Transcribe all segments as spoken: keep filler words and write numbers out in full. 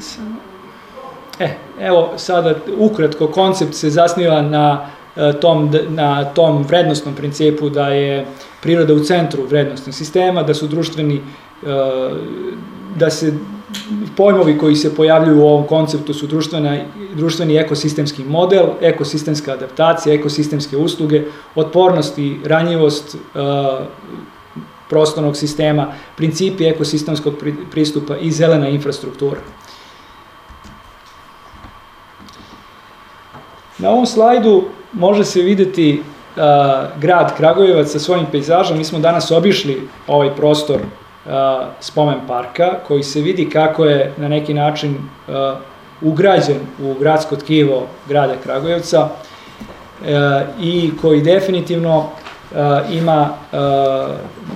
E, evo sada ukratko koncept se zasniva na tom, na tom vrednostnom principu da je priroda u centru vrednostnog sistema, da su društveni, da se pojmovi koji se pojavljuju u ovom konceptu su društvena, društveni ekosistemski model, ekosistemska adaptacija, ekosistemske usluge, otpornost i ranjivost prostornog sistema, principi ekosistemskog pristupa i zelena infrastruktura. Na ovom slajdu može se videti uh, grad Kragujevac sa svojim pejzažom. Mi smo danas obišli ovaj prostor uh, spomen parka, koji se vidi kako je na neki način uh, ugrađen u gradsko tkivo grada Kragujevca uh, i koji definitivno uh, ima uh,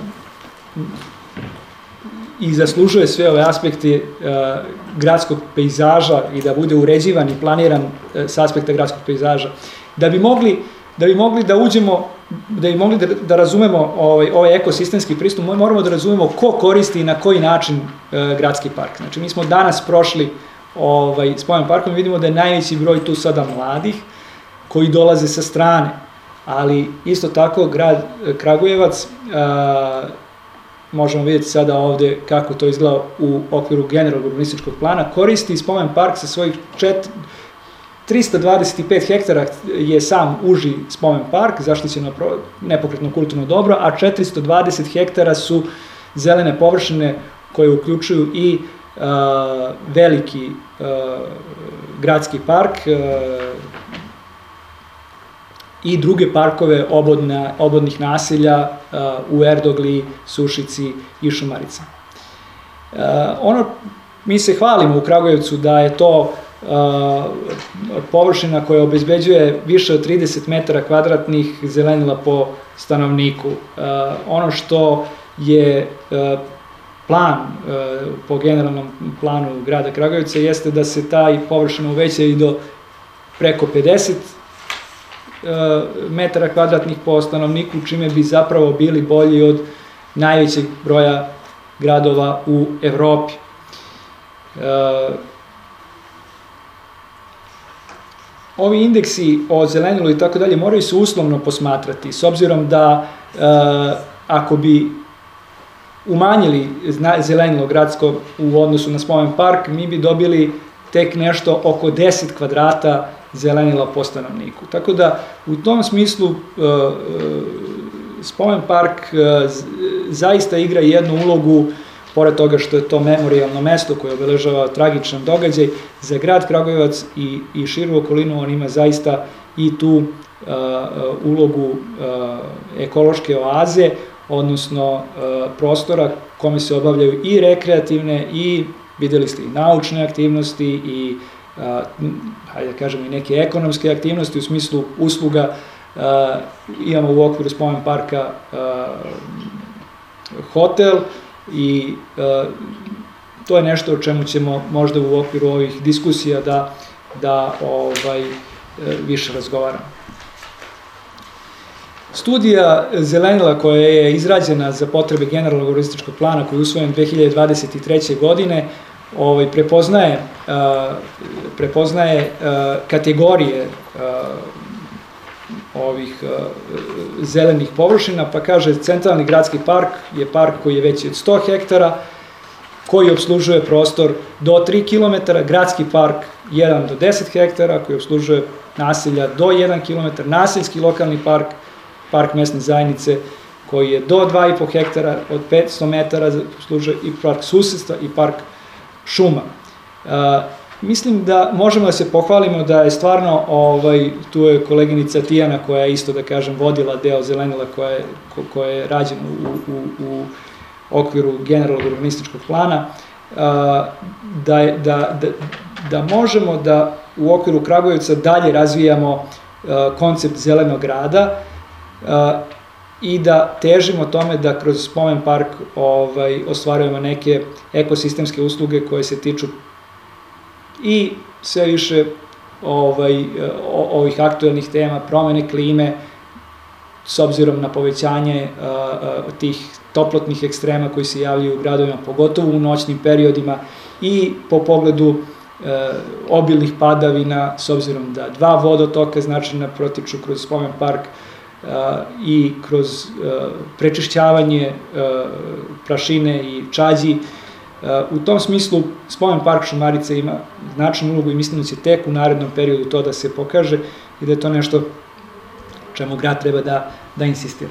i zaslužuje sve ove aspekte uh, gradskog pejzaža i da bude uređivan i planiran uh, s aspekta gradskog pejzaža. Da bi mogli da bi mogli da uđemo, da bi mogli da, da razumemo ovaj, ovaj ekosistemski pristup, moramo da razumemo ko koristi i na koji način uh, gradski park. Znači, mi smo danas prošli ovaj, spomen parkom i vidimo da je najveći broj tu sada mladih koji dolaze sa strane, ali isto tako grad Kragujevac, uh, možemo vidjeti sada ovde kako to izgleda u okviru generalnog urbanističkog plana, koristi spomen park sa svojih trista dvadeset pet hektara je sam uži spomen park, zaštićeno nepokretno kulturno dobro, a četiristo dvadeset hektara su zelene površine koje uključuju i uh, veliki uh, gradski park uh, i druge parkove obodna, obodnih naselja uh, u Erdogli, Sušici i Šumarica. Uh, ono, mi se hvalimo u Kragujevcu da je to uh, površina koja obezbeđuje više od trideset metara kvadratnih zelenila po stanovniku. Uh, ono što je uh, plan uh, po generalnom planu grada Kragujevca jeste da se taj površina uveća i do preko pedeset metara kvadratnih po stanovniku, čime bi zapravo bili bolji od najvećeg broja gradova u Evropi. E, ovi indeksi o zelenilu i tako dalje moraju se uslovno posmatrati, s obzirom da e, ako bi umanjili zelenilo gradsko u odnosu na spomen park, mi bi dobili tek nešto oko deset kvadrata zelenila po stanovniku. Tako da u tom smislu spomen park zaista igra jednu ulogu, pored toga što je to memorijalno mesto koje obeležava tragičan događaj, za grad Kragujevac i, i širu okolinu. On ima zaista i tu ulogu ekološke oaze, odnosno prostora kome se obavljaju i rekreativne i, videli ste, i naučne aktivnosti i Uh, hajde da kažemo i neke ekonomske aktivnosti u smislu usluga. Uh, imamo u okviru spomen parka uh, hotel i uh, to je nešto o čemu ćemo možda u okviru ovih diskusija da, da ovaj, uh, više razgovaramo. Studija zelenila koja je izrađena za potrebe generalnog urbanističkog plana koji je usvojen dve hiljade dvadeset treće. godine Ovaj, prepoznaje, uh, prepoznaje uh, kategorije uh, ovih uh, zelenih površina, pa kaže centralni gradski park je park koji je veći od sto hektara, koji obslužuje prostor do tri kilometra, gradski park jedan do deset hektara, koji obslužuje naselja do jedan kilometar, naseljski lokalni park, park mesne zajednice, koji je do dva i po hektara, od petsto metara obslužuje i park susedstva i park šuma. Uh, mislim da možemo da se pohvalimo da je stvarno, ovaj, tu je koleginica Tijana koja je isto, da kažem, vodila deo zelenila koja je, ko, koja je rađena u, u, u okviru generalnog urbanističkog plana, uh, da, da, da, da možemo da u okviru Kragujevca dalje razvijamo uh, koncept zelenog grada uh, i da težimo tome da kroz spomen park ovaj, ostvarujemo neke ekosistemske usluge koje se tiču i sve više ovaj, ovih aktuelnih tema, promene klime, s obzirom na povećanje a, a, tih toplotnih ekstrema koji se javljaju u gradovima, pogotovo u noćnim periodima, i po pogledu obilnih padavina, s obzirom da dva vodotoka značajna protiču kroz spomen park i kroz prečišćavanje prašine i čađi. U tom smislu spomen park Šumarice ima značajnu ulogu i mislim da će tek u narednom periodu to da se pokaže i da je to nešto čemu grad treba da, da insistira.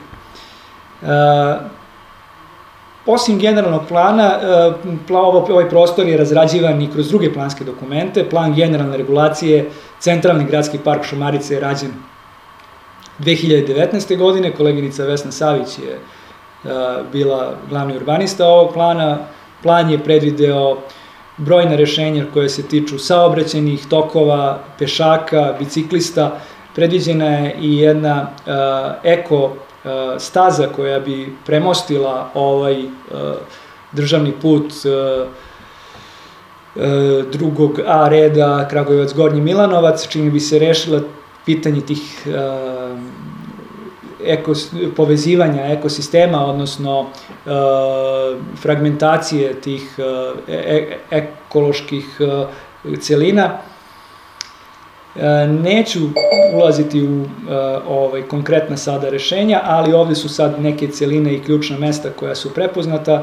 Osim generalnog plana, ovaj prostor je razrađivan i kroz druge planske dokumente. Plan generalne regulacije, centralni gradski park Šumarice je rađen dve hiljade devetnaeste. godine, koleginica Vesna Savić je bila glavni urbanista ovog plana. Plan je predvideo brojna rešenja koje se tiču saobraćajnih tokova, pešaka, biciklista. Predviđena je i jedna eko staza koja bi premostila ovaj državni put drugog A reda Kragujevac-Gornji Milanovac, čime bi se rešila pitanje tih povezivanja ekosistema, odnosno fragmentacije tih ekoloških celina. Neću ulaziti u konkretna sada rešenja, ali ovde su sad neke celine i ključna mesta koja su prepoznata.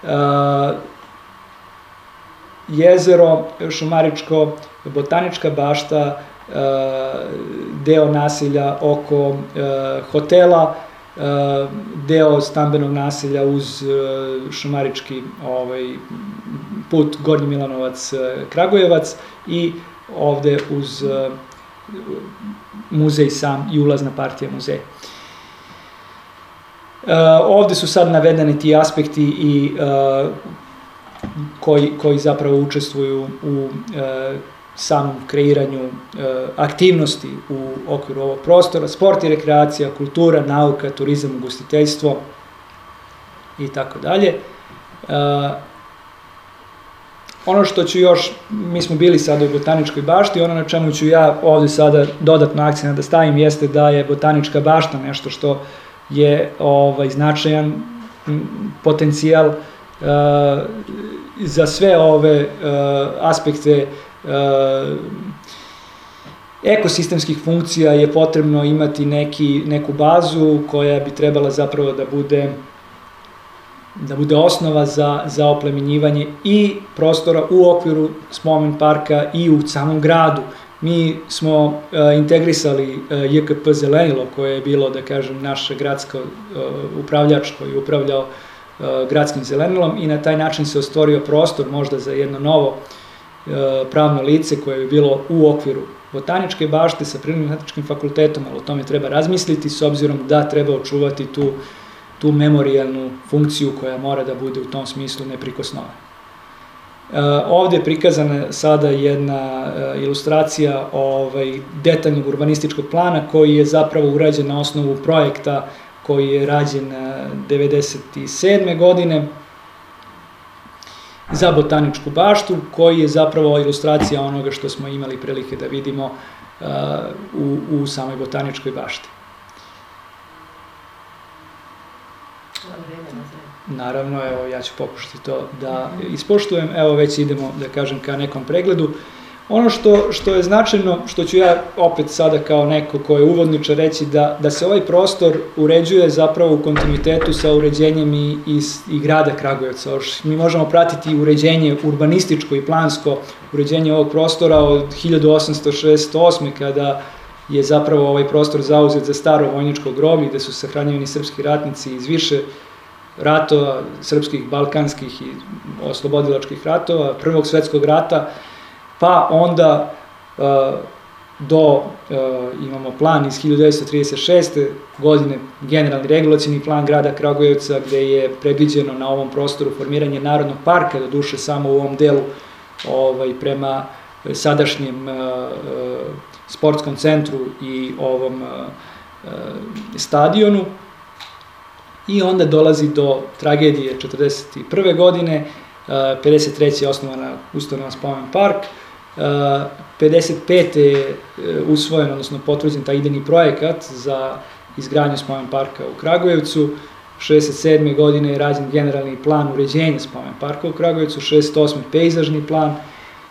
Jezero Šumaričko, botanička bašta, deo naselja oko hotela, deo stambenog naselja uz Šumarički put Gornji Milanovac-Kragujevac i ovde uz muzej sam i ulazna partija muzeja. Ovde su sad navedeni ti aspekti i koji, koji zapravo učestvuju u samom kreiranju aktivnosti u okviru ovog prostora, sport i rekreacija, kultura, nauka, turizam, ugostiteljstvo i tako dalje. Ono što ću još, mi smo bili sada u botaničkoj bašti, ono na čemu ću ja ovde sada dodatno akcent da stavim jeste da je botanička bašta nešto što je ovaj, značajan potencijal uh, za sve ove uh, aspekte uh, ekosistemskih funkcija je potrebno imati neki, neku bazu koja bi trebala zapravo da bude da bude osnova za, za oplemenjivanje i prostora u okviru spomen parka i u samom gradu. Mi smo uh, integrisali uh, J K P Zelenilo, koje je bilo, da kažem, naš gradsko uh, upravljač koji je upravljao uh, gradskim zelenilom i na taj način se ostvorio prostor možda za jedno novo uh, pravno lice koje bi bilo u okviru botaničke bašte sa Prirodno-matematičkim fakultetom, ali o tome treba razmisliti s obzirom da treba očuvati tu tu memorijalnu funkciju koja mora da bude u tom smislu neprikosnovena. Ovde je prikazana sada jedna ilustracija ovaj, detaljnog urbanističkog plana koji je zapravo urađen na osnovu projekta koji je rađen devedeset sedme. godine za botaničku baštu, koji je zapravo ilustracija onoga što smo imali prilike da vidimo u, u samoj botaničkoj bašti. Naravno, evo, ja ću pokušati to da ispoštujem. Evo, već idemo, da kažem, ka nekom pregledu. Ono što, što je značajno, što ću ja opet sada kao neko ko je uvodničar reći, da, da se ovaj prostor uređuje zapravo u kontinuitetu sa uređenjem i, i, i grada Kragujevca. Mi možemo pratiti uređenje urbanističko i plansko uređenje ovog prostora od hiljadu osamsto šezdeset osme. kada je zapravo ovaj prostor zauzet za staro vojničko groblje, gde su sahranjeni srpski ratnici iz više ratova, srpskih, balkanskih i oslobodilačkih ratova, Prvog svetskog rata, pa onda uh, do, uh, imamo plan iz hiljadu devetsto trideset šeste. godine, generalni regulacijni plan grada Kragujevca, gde je predviđeno na ovom prostoru formiranje Narodnog parka, do duše samo u ovom delu ovaj, prema sadašnjem uh, sportskom centru i ovom uh, uh, stadionu. I onda dolazi do tragedije četrdeset prve. godine, pedeset treće je osnovana ustanova Spomen park, pedeset pete je usvojen, odnosno potvrđen taj idejni projekat za izgradnju Spomen parka u Kragujevcu, šezdeset sedme. godine je rađen generalni plan uređenja Spomen parka u Kragujevcu, šezdeset osme. pejzažni plan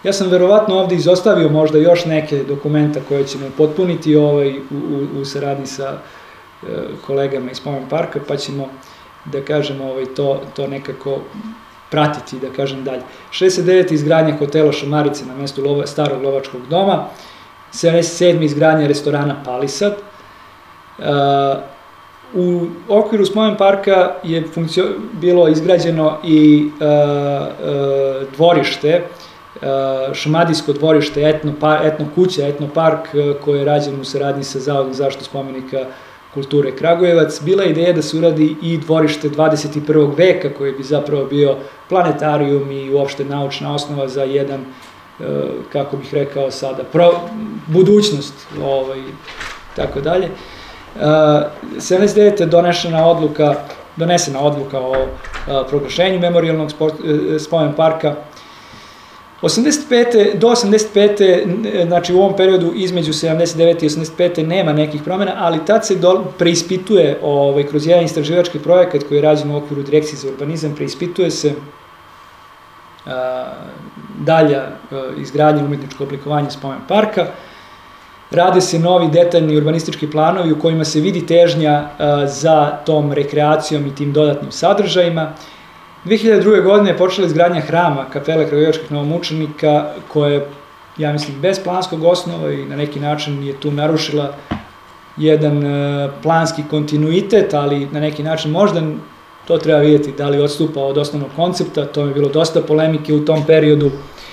Ja sam verovatno ovde izostavio možda još neke dokumenta koje ćemo potpuniti ovaj, u, u, u saradnji sa e, kolegama iz Spomen parka, pa ćemo, da kažem, ovaj, to, to nekako pratiti, da kažem dalje. šezdeset devete izgradnja hotela Šumarice na mestu lova, starog lovačkog doma, sedamdeset sedme izgradnja restorana Palisad. Uh, u okviru Spomen parka je funkcio, bilo izgrađeno i uh, uh, dvorište, uh, šumadijsko dvorište, etno, par, etno kuća, etno park, uh, koje je rađeno u saradnji sa Zavodom za zaštitu spomenika kulture Kragujevac. Bila je ideja da se uradi i dvorište dvadeset prvog veka, koji bi zapravo bio planetarijum i uopšte naučna osnova za jedan, kako bih rekao sada, pro, budućnost, ovaj, tako dalje. sedamdeset devete donešena odluka, donesena odluka o proglašenju memorijalnog spomen parka. osamdeset pete do osamdeset pete znači u ovom periodu između sedamdeset devete i osamdeset pete nema nekih promjena, ali tad se do, preispituje ovaj, kroz jedan istraživački projekat koji je rađen u okviru Direkcije za urbanizam, preispituje se a, dalja a, izgradnja umetničko oblikovanje spomen parka. Rade se novi detaljni urbanistički planovi u kojima se vidi težnja a, za tom rekreacijom i tim dodatnim sadržajima. dve hiljade druge. godine je počela izgradnja hrama kapele kragujevačkih novomučenika, koja je, ja mislim, bez planskog osnova i na neki način je tu narušila jedan planski kontinuitet, ali na neki način možda to treba vidjeti da li odstupa od osnovnog koncepta, to je bilo dosta polemike u tom periodu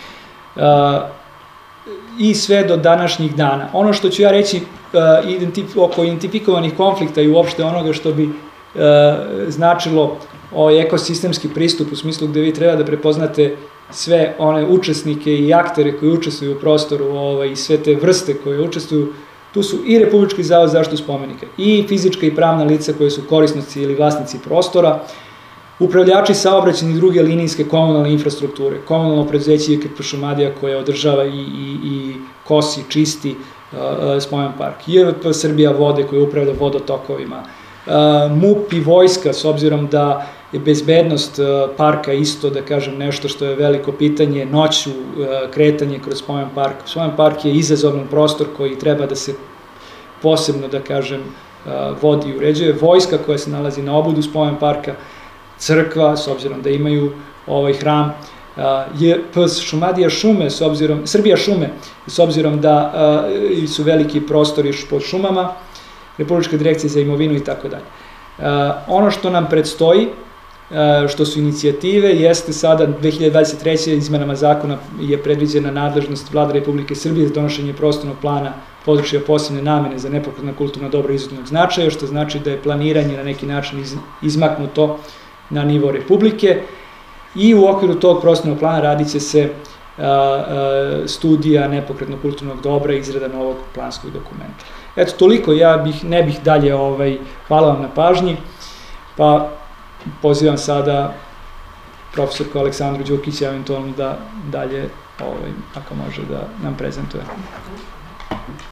i sve do današnjih dana. Ono što ću ja reći oko identifikovanih konflikta i uopšte onoga što bi značilo ovaj ekosistemski pristup u smislu gde vi treba da prepoznate sve one učesnike i aktere koji učestvuju u prostoru ovaj, i sve te vrste koje učestvuju. Tu su i Republički zavod za zaštitu spomenika, i fizička i pravna lica koje su korisnici ili vlasnici prostora, upravljači saobraćajne i druge linijske komunalne infrastrukture, komunalno preduzeće I K P Šumadija koje održava i, i, i kosi, čisti uh, spomen park, J V P Srbija vode koje upravlja vodotokovima, uh, M U P i vojska, s obzirom da je bezbednost parka isto, da kažem, nešto što je veliko pitanje, noću kretanje kroz spomen park. Spomen park je izazovan prostor koji treba da se posebno, da kažem, vodi i uređuje. Vojska koja se nalazi na obudu spomen parka, crkva, s obzirom da imaju ovaj hram, J P Šumadija šume, s obzirom, Srbija šume, s obzirom da su veliki prostori pod šumama, Republička direkcija za imovinu i tako dalje. Ono što nam predstoji, što su inicijative, jeste sada dve hiljade dvadeset treće. izmenama zakona je predviđena nadležnost Vlade Republike Srbije za donošenje prostornog plana područja posebne namene za nepokretna kulturna dobra izuzetnog značaja, što znači da je planiranje na neki način izmaknuto na nivo Republike i u okviru tog prostornog plana radit će se studija nepokretnog kulturnog dobra i izrada novog planskog dokumenta. Eto, toliko, ja bih, ne bih dalje, ovaj, hvala vam na pažnji, pa pozivam sada profesorku Aleksandru Đukić eventualno da dalje, ovaj, ako može, da nam prezentuje.